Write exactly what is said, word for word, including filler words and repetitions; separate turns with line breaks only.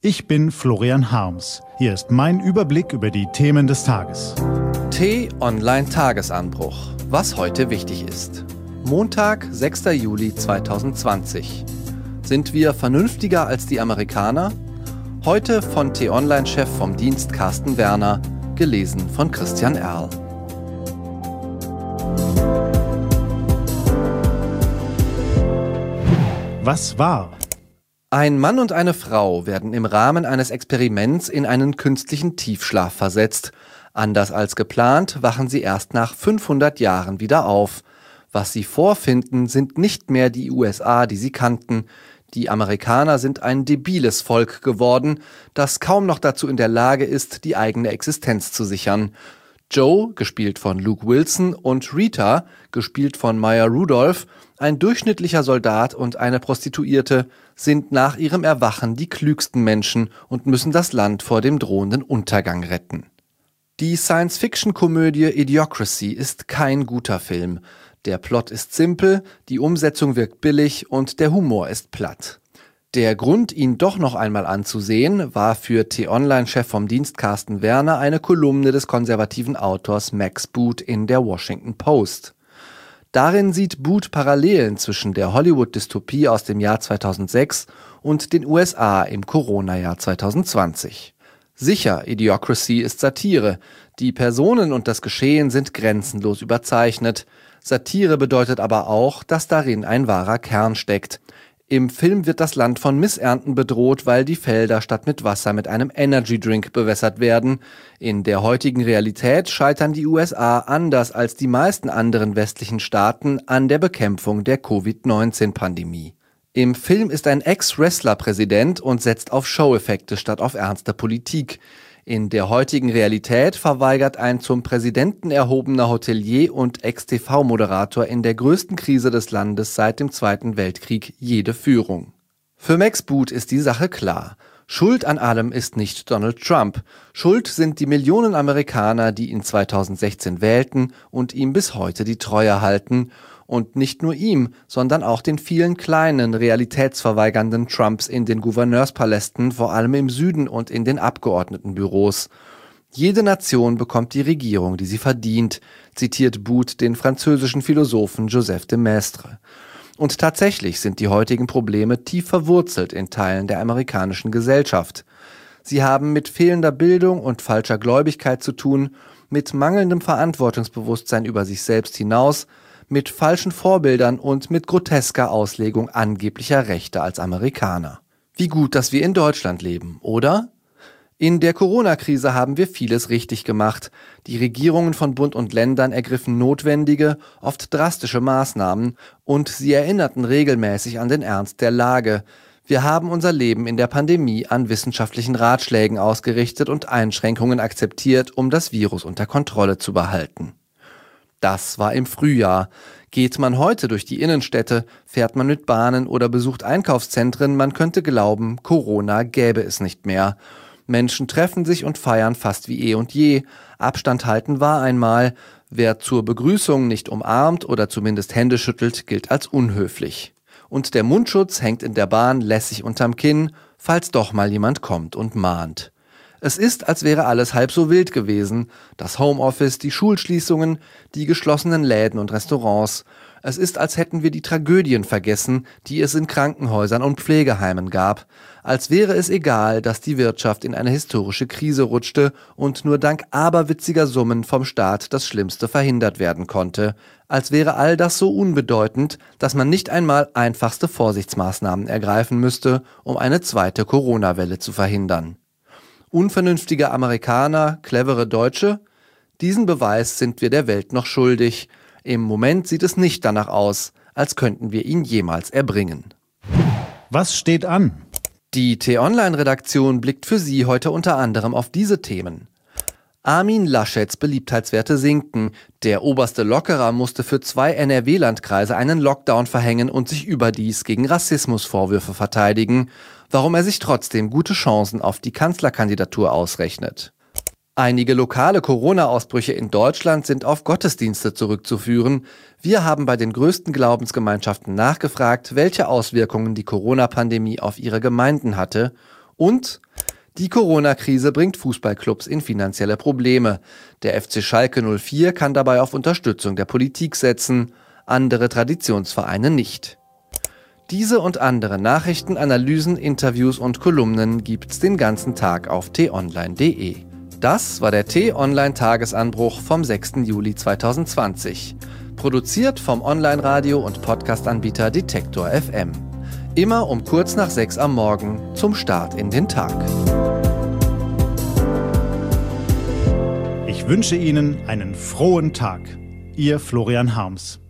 Ich bin Florian Harms. Hier ist mein Überblick über die Themen des Tages.
T-Online-Tagesanbruch. Was heute wichtig ist. Montag, sechster Juli zweitausendzwanzig. Sind wir vernünftiger als die Amerikaner? Heute von T-Online-Chef vom Dienst Carsten Werner, gelesen von Christian Erl.
Was war?
Ein Mann und eine Frau werden im Rahmen eines Experiments in einen künstlichen Tiefschlaf versetzt. Anders als geplant, wachen sie erst nach fünfhundert Jahren wieder auf. Was sie vorfinden, sind nicht mehr die U S A, die sie kannten. Die Amerikaner sind ein debiles Volk geworden, das kaum noch dazu in der Lage ist, die eigene Existenz zu sichern. Joe, gespielt von Luke Wilson, und Rita, gespielt von Maya Rudolph, ein durchschnittlicher Soldat und eine Prostituierte, sind nach ihrem Erwachen die klügsten Menschen und müssen das Land vor dem drohenden Untergang retten. Die Science-Fiction-Komödie Idiocracy ist kein guter Film. Der Plot ist simpel, die Umsetzung wirkt billig und der Humor ist platt. Der Grund, ihn doch noch einmal anzusehen, war für T-Online-Chef vom Dienst Carsten Werner eine Kolumne des konservativen Autors Max Boot in der Washington Post. Darin sieht Boot Parallelen zwischen der Hollywood-Dystopie aus dem Jahr zweitausendsechs und den U S A im Corona-Jahr zweitausendzwanzig. Sicher, Idiocracy ist Satire. Die Personen und das Geschehen sind grenzenlos überzeichnet. Satire bedeutet aber auch, dass darin ein wahrer Kern steckt. Im Film wird das Land von Missernten bedroht, weil die Felder statt mit Wasser mit einem Energy-Drink bewässert werden. In der heutigen Realität scheitern die U S A anders als die meisten anderen westlichen Staaten an der Bekämpfung der Covid neunzehn Pandemie. Im Film ist ein Ex-Wrestler Präsident und setzt auf Show-Effekte statt auf ernste Politik. In der heutigen Realität verweigert ein zum Präsidenten erhobener Hotelier und Ex-T V-Moderator in der größten Krise des Landes seit dem Zweiten Weltkrieg jede Führung. Für Max Boot ist die Sache klar. Schuld an allem ist nicht Donald Trump. Schuld sind die Millionen Amerikaner, die ihn zweitausendsechzehn wählten und ihm bis heute die Treue halten. Und nicht nur ihm, sondern auch den vielen kleinen, realitätsverweigernden Trumps in den Gouverneurspalästen, vor allem im Süden und in den Abgeordnetenbüros. Jede Nation bekommt die Regierung, die sie verdient, zitiert Boot den französischen Philosophen Joseph de Maistre. Und tatsächlich sind die heutigen Probleme tief verwurzelt in Teilen der amerikanischen Gesellschaft. Sie haben mit fehlender Bildung und falscher Gläubigkeit zu tun, mit mangelndem Verantwortungsbewusstsein über sich selbst hinaus, mit falschen Vorbildern und mit grotesker Auslegung angeblicher Rechte als Amerikaner. Wie gut, dass wir in Deutschland leben, oder? In der Corona-Krise haben wir vieles richtig gemacht. Die Regierungen von Bund und Ländern ergriffen notwendige, oft drastische Maßnahmen und sie erinnerten regelmäßig an den Ernst der Lage. Wir haben unser Leben in der Pandemie an wissenschaftlichen Ratschlägen ausgerichtet und Einschränkungen akzeptiert, um das Virus unter Kontrolle zu behalten. Das war im Frühjahr. Geht man heute durch die Innenstädte, fährt man mit Bahnen oder besucht Einkaufszentren, man könnte glauben, Corona gäbe es nicht mehr. Menschen treffen sich und feiern fast wie eh und je. Abstand halten war einmal. Wer zur Begrüßung nicht umarmt oder zumindest Hände schüttelt, gilt als unhöflich. Und der Mundschutz hängt in der Bahn lässig unterm Kinn, falls doch mal jemand kommt und mahnt. Es ist, als wäre alles halb so wild gewesen. Das Homeoffice, die Schulschließungen, die geschlossenen Läden und Restaurants. Es ist, als hätten wir die Tragödien vergessen, die es in Krankenhäusern und Pflegeheimen gab. Als wäre es egal, dass die Wirtschaft in eine historische Krise rutschte und nur dank aberwitziger Summen vom Staat das Schlimmste verhindert werden konnte. Als wäre all das so unbedeutend, dass man nicht einmal einfachste Vorsichtsmaßnahmen ergreifen müsste, um eine zweite Corona-Welle zu verhindern. Unvernünftige Amerikaner, clevere Deutsche? Diesen Beweis sind wir der Welt noch schuldig. Im Moment sieht es nicht danach aus, als könnten wir ihn jemals erbringen.
Was steht an?
Die T-Online-Redaktion blickt für Sie heute unter anderem auf diese Themen. Armin Laschets Beliebtheitswerte sinken. Der oberste Lockerer musste für zwei N R W-Landkreise einen Lockdown verhängen und sich überdies gegen Rassismusvorwürfe verteidigen, warum er sich trotzdem gute Chancen auf die Kanzlerkandidatur ausrechnet. Einige lokale Corona-Ausbrüche in Deutschland sind auf Gottesdienste zurückzuführen. Wir haben bei den größten Glaubensgemeinschaften nachgefragt, welche Auswirkungen die Corona-Pandemie auf ihre Gemeinden hatte. Und Die Corona-Krise bringt Fußballclubs in finanzielle Probleme. Der F C Schalke null vier kann dabei auf Unterstützung der Politik setzen, andere Traditionsvereine nicht. Diese und andere Nachrichten, Analysen, Interviews und Kolumnen gibt's den ganzen Tag auf t online punkt de. Das war der T-Online-Tagesanbruch vom sechsten Juli zweitausendzwanzig. Produziert vom Online-Radio- und Podcast-Anbieter Detektor F M. Immer um kurz nach sechs am Morgen zum Start in den Tag.
Ich wünsche Ihnen einen frohen Tag. Ihr Florian Harms.